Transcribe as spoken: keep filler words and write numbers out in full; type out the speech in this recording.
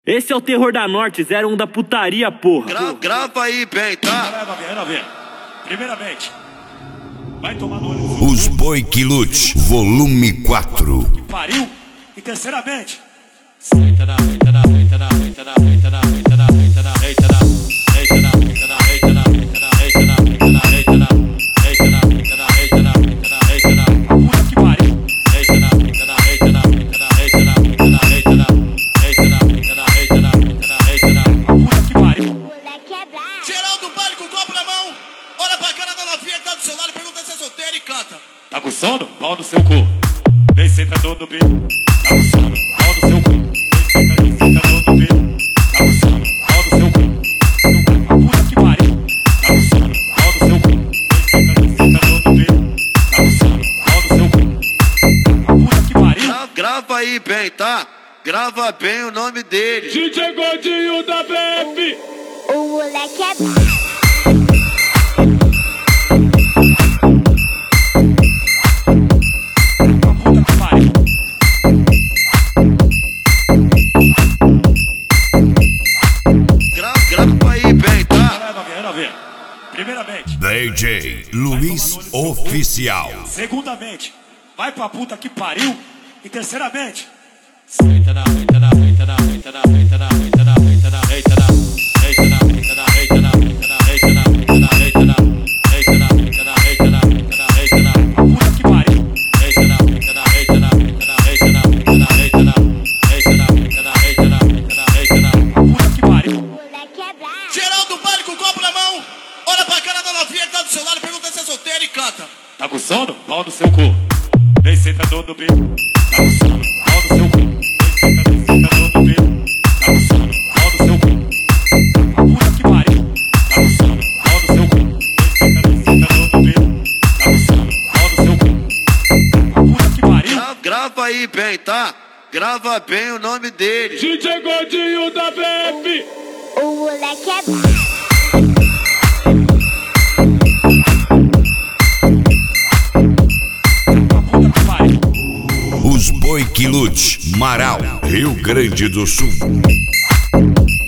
Esse é o Terror da Norte, zero um da putaria, porra. Gra grava aí bem, tá? Primeiramente, vai tomar no olho. Os Boi que Lute, volume quatro. Que pariu. E terceiramente, tá com sono? Pau no seu cu. Vem sentador do bico. Tá com sono? Pau no seu cu. Vem sentador do bico. Tá com sono? Pau no seu cu. Puta que pariu. Tá com sono? Pau no seu cu. Vem sentador do bico. Tá com sono? Pau no seu cu. Puta que pariu. Gra grava aí bem, tá? Grava bem o nome dele. D J Gordinho da B F. O moleque é Primeiramente, D J Luiz Oficial. Segundamente, vai pra puta que pariu. E terceiramente, tá com sono? Pau no seu cu. Vem sentador do bico. Tá com sono? Pau no seu cu. Vem sentador do bico. Tá com sono? Pau no seu cu. Puta que pariu. Tá com sono? Pau no seu cu. Vem sentador do bico. Tá com sono? Pau no seu cu. Puta que pariu. Gra grava aí bem, tá? Grava bem o nome dele. D J Gordinho da B F. O moleque é Os Boi que Lute, Marau, Rio Grande do Sul.